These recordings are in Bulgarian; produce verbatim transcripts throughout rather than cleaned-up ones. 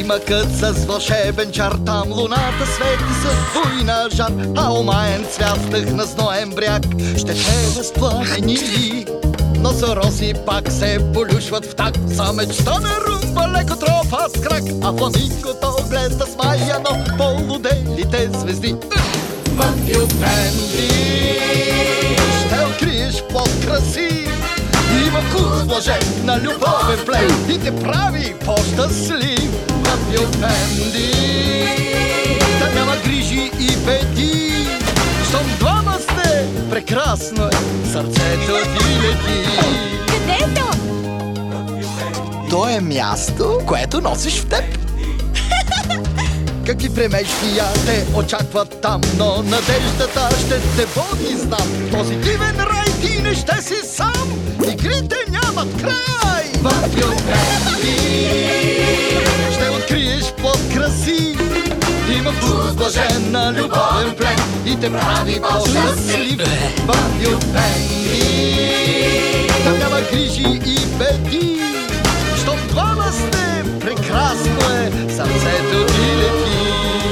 Примъкът с вълшебен чар, там луната свети с буйна жар, а омаен цвят вдъхна зноен бряг. Ще те възпламени, но за рози пак се полюшват в так. За мечта на румба леко тропа с крак, а фламингото гледа смаяно полуделите звезди. В Юпенди ще откриеш плод краси, има вкус блажен на любовен плен и те прави по-щастлив. В Юпенди да няма грижи и беди, щом двама сте, прекрасно е, сърцето ти лети. Къде е то? То е място, което носиш в теб. Какви премеждия те очакват там, но надеждата ще те води, знам. Този дивен рай ти не ще си сам, игрите нямат край. В Юпенди ще откриеш плод краси, има вкус блажен на любовен плен и те прави по-щастлив. В Юпенди там няма грижи и беди, щом двама сте, прекрасно е, сърцето ти лети.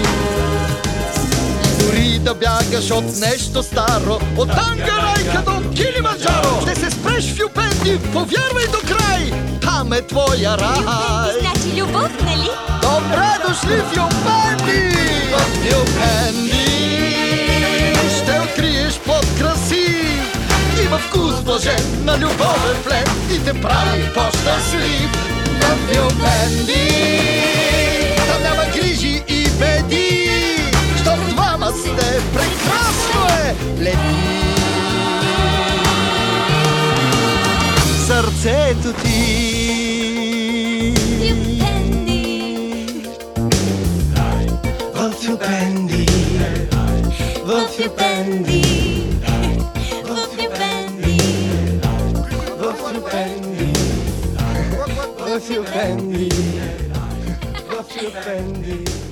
Дори да бягаш от нещо старо, от Тангарайка до Килиманджаро, ще се спреш в Юпенди, повярвай до край, там е твоя рай. Юпенди значи любов, нали? Добре дошли в Юпенди! В Юпенди ще откриеш плод краси, има вкус блажен на любовен плен и те прави по-щастлив. В Юпенди там няма грижи и беди, щом двама сте, прекрасно е, лети. Сърцето ти в Юпенди, в Юпенди, в Юпенди, в Юпенди, в Юпенди, в Юпенди.